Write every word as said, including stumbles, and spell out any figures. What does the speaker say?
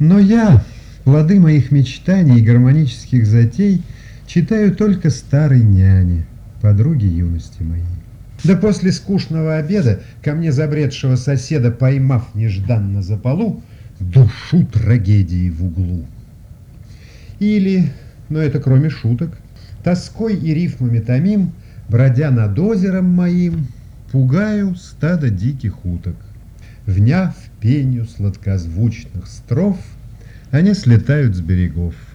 Но я, плоды моих мечтаний и гармонических затей, читаю только старой няне, подруге юности моей. Да после скучного обеда, ко мне забредшего соседа, поймав нежданно за полу, душу трагедии в углу. Или, но это кроме шуток, тоской и рифмами томим, бродя над озером моим, пугаю стадо диких уток. Вняв пенью сладкозвучных строф, они слетают с берегов.